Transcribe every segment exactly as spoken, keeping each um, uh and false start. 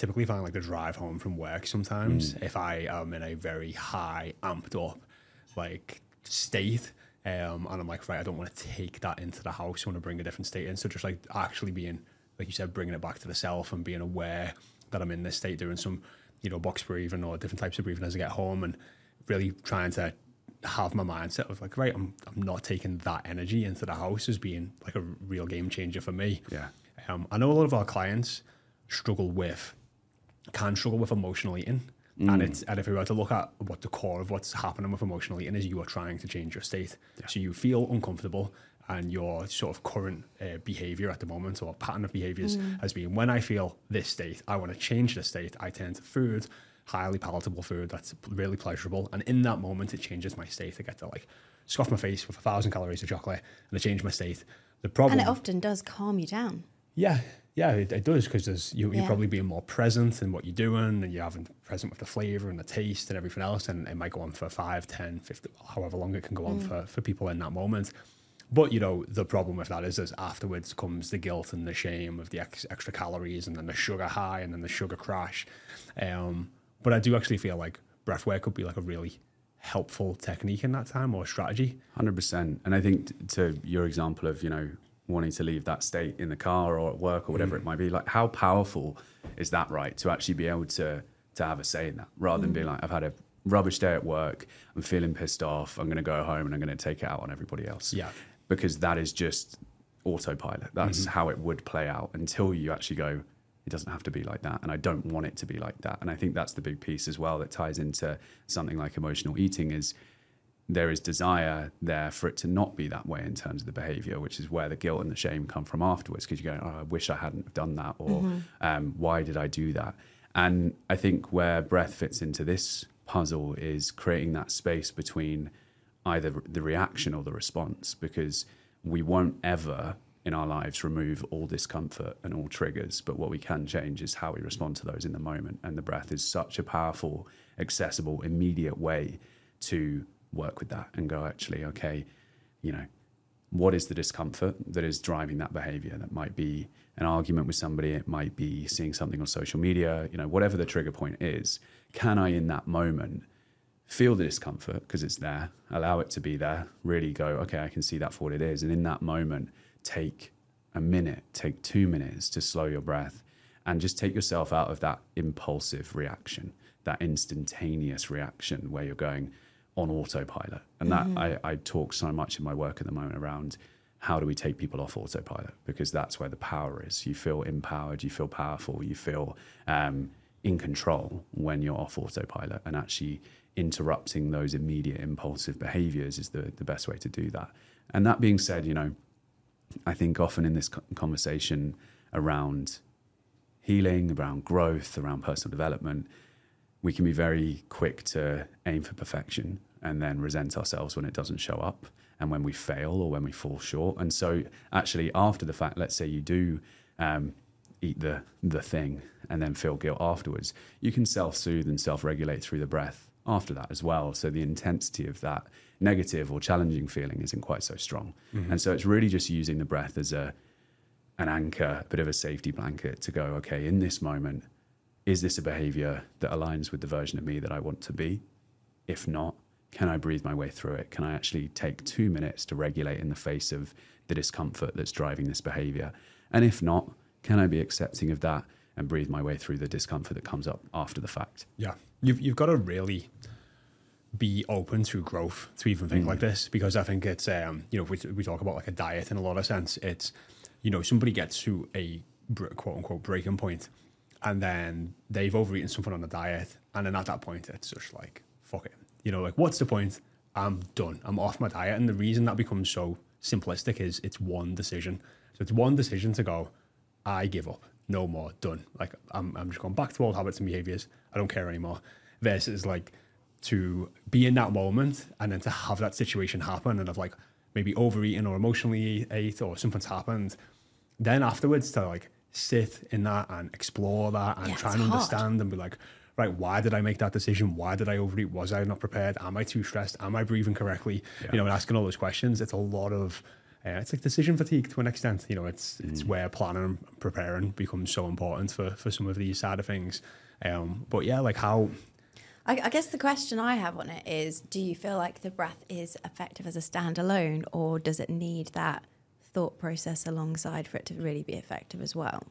typically find like the drive home from work sometimes, mm. if I am in a very high, amped up, like state, um, and I'm like, right, I don't want to take that into the house. I want to bring a different state in. So just like actually being, like you said, bringing it back to the self and being aware that I'm in this state, doing some, you know, box breathing or different types of breathing as I get home, and really trying to have my mindset of like, right, I'm I'm not taking that energy into the house as being like a real game changer for me. Yeah. Um, I know a lot of our clients struggle with, can struggle with emotional eating. Mm. And it's and if we were to look at what the core of what's happening with emotional eating is, you are trying to change your state. Yeah. So you feel uncomfortable, and your sort of current uh, behavior at the moment, or pattern of behaviors, mm. has been, when I feel this state, I want to change the state. I turn to food, highly palatable food that's really pleasurable, and in that moment it changes my state. I get to like scoff my face with a thousand calories of chocolate, and I change my state. The problem, and it often does calm you down. Yeah, yeah, it, it does, because there's you, yeah. you're probably being more present in what you're doing, and you're having present with the flavour and the taste and everything else, and it might go on for five, ten, fifty, however long it can go on mm. for, for people in that moment. But, you know, the problem with that is, is afterwards comes the guilt and the shame of the ex- extra calories, and then the sugar high, and then the sugar crash. Um, but I do actually feel like breath work could be like a really helpful technique in that time, or strategy. one hundred percent. And I think t- to your example of, you know, wanting to leave that state in the car or at work or whatever mm. it might be, like how powerful is that, right? To actually be able to to have a say in that, rather mm. than being like, I've had a rubbish day at work, I'm feeling pissed off, I'm going to go home and I'm going to take it out on everybody else. Yeah. Because that is just autopilot. That's mm-hmm. how it would play out, until you actually go, it doesn't have to be like that, and I don't want it to be like that. And I think that's the big piece as well that ties into something like emotional eating, is there is desire there for it to not be that way in terms of the behavior, which is where the guilt and the shame come from afterwards, because you go, oh, I wish I hadn't done that, or mm-hmm. um, why did I do that? And I think where breath fits into this puzzle is creating that space between either the reaction or the response, because we won't ever in our lives remove all discomfort and all triggers, but what we can change is how we respond to those in the moment. And the breath is such a powerful, accessible, immediate way to work with that and go, actually, okay, you know, what is the discomfort that is driving that behavior? That might be an argument with somebody, it might be seeing something on social media, you know, whatever the trigger point is. Can I, in that moment, feel the discomfort because it's there, allow it to be there, really go, okay, I can see that for what it is. And in that moment, take a minute, take two minutes to slow your breath and just take yourself out of that impulsive reaction, that instantaneous reaction where you're going on autopilot. And mm-hmm. that I, I talk so much in my work at the moment around how do we take people off autopilot, because that's where the power is. You feel empowered, you feel powerful, you feel um, in control when you're off autopilot, and actually interrupting those immediate impulsive behaviors is the, the best way to do that. And that being said, you know, I think often in this conversation around healing, around growth, around personal development, we can be very quick to aim for perfection and then resent ourselves when it doesn't show up and when we fail or when we fall short. And so actually after the fact, let's say you do um, eat the the thing and then feel guilt afterwards, you can self-soothe and self-regulate through the breath after that as well. So the intensity of that negative or challenging feeling isn't quite so strong. Mm-hmm. And so it's really just using the breath as a an anchor, a bit of a safety blanket to go, okay, in this moment, is this a behavior that aligns with the version of me that I want to be? If not, can I breathe my way through it? Can I actually take two minutes to regulate in the face of the discomfort that's driving this behavior? And if not, can I be accepting of that and breathe my way through the discomfort that comes up after the fact? Yeah, you've you've got to really be open to growth to even think mm. like this, because I think it's, um, you know, if we, we talk about like a diet in a lot of sense, it's, you know, somebody gets to a quote unquote breaking point and then they've overeaten something on the diet. And then at that point, it's just like, fuck it. You know, like, what's the point? I'm done. I'm off my diet. And the reason that becomes so simplistic is it's one decision. So it's one decision to go, I give up. No more. Done. Like, I'm, I'm just going back to old habits and behaviors. I don't care anymore. Versus like, to be in that moment and then to have that situation happen and have like maybe overeaten or emotionally ate or something's happened, then afterwards to like sit in that and explore that and yeah, try and hard. understand and be like, right, why did I make that decision? Why did I overeat? Was I not prepared? Am I too stressed? Am I breathing correctly? Yeah. You know, and asking all those questions. It's a lot of Uh, it's like decision fatigue to an extent. You know, it's Mm. it's where planning and preparing becomes so important for for some of these side of things. Um, but yeah, like how. I, I guess the question I have on it is, do you feel like the breath is effective as a standalone, or does it need that thought process alongside for it to really be effective as well?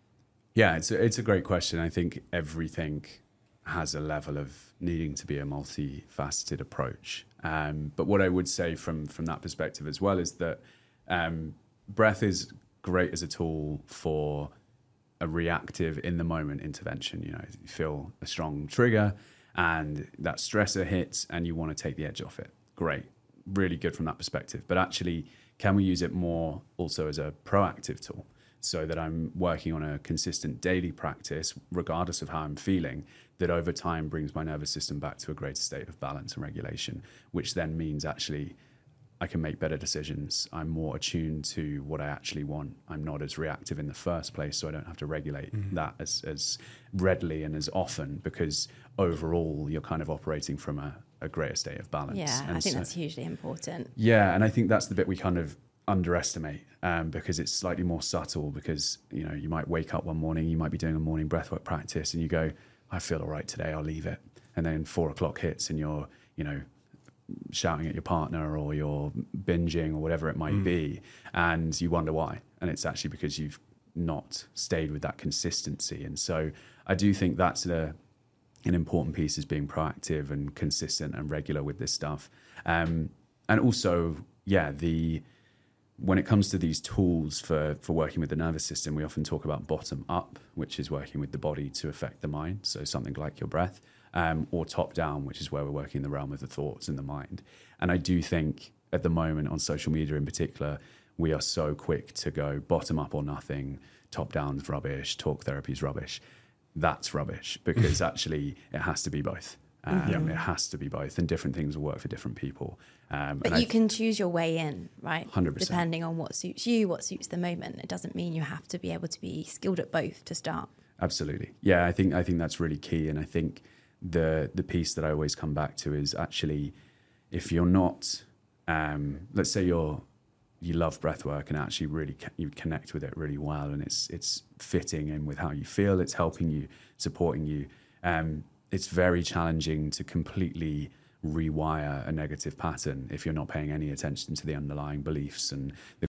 Yeah, it's a, it's a great question. I think everything has a level of needing to be a multifaceted approach. Um, but what I would say from from that perspective as well is that um, breath is great as a tool for a reactive, in the moment intervention. You know, you feel a strong trigger and that stressor hits and you want to take the edge off it. Great, really good from that perspective. But actually, can we use it more also as a proactive tool, so that I'm working on a consistent daily practice, regardless of how I'm feeling, that over time brings my nervous system back to a greater state of balance and regulation, which then means actually I can make better decisions. I'm more attuned to what I actually want. I'm not as reactive in the first place, so I don't have to regulate mm-hmm. that as, as readily and as often, because overall you're kind of operating from a, a greater state of balance. Yeah, and I think so, that's hugely important. Yeah, and I think that's the bit we kind of underestimate um, because it's slightly more subtle, because, you know, you might wake up one morning, you might be doing a morning breathwork practice and you go, I feel all right today, I'll leave it. And then four o'clock hits and you're, you know, shouting at your partner or you're binging or whatever it might mm. be, and you wonder why. And it's actually because you've not stayed with that consistency. And so I do think that's a, an important piece, is being proactive and consistent and regular with this stuff. Um, and also, yeah, the when it comes to these tools for, for working with the nervous system, we often talk about bottom up, which is working with the body to affect the mind. So something like your breath. Um, or top down, which is where we're working in the realm of the thoughts and the mind. And I do think at the moment on social media in particular, we are so quick to go bottom up or nothing, top down's rubbish, talk therapy's rubbish. That's rubbish, because actually it has to be both. Um, mm-hmm. It has to be both, and different things will work for different people. Um, but you th- can choose your way in, right? one hundred percent. Depending on what suits you, what suits the moment. It doesn't mean you have to be able to be skilled at both to start. Absolutely. Yeah, I think I think that's really key. And I think the the piece that I always come back to is actually, if you're not, um, let's say you're you love breath work and actually really ca- you connect with it really well, and it's it's fitting in with how you feel, it's helping you, supporting you. Um, it's very challenging to completely rewire a negative pattern if you're not paying any attention to the underlying beliefs and the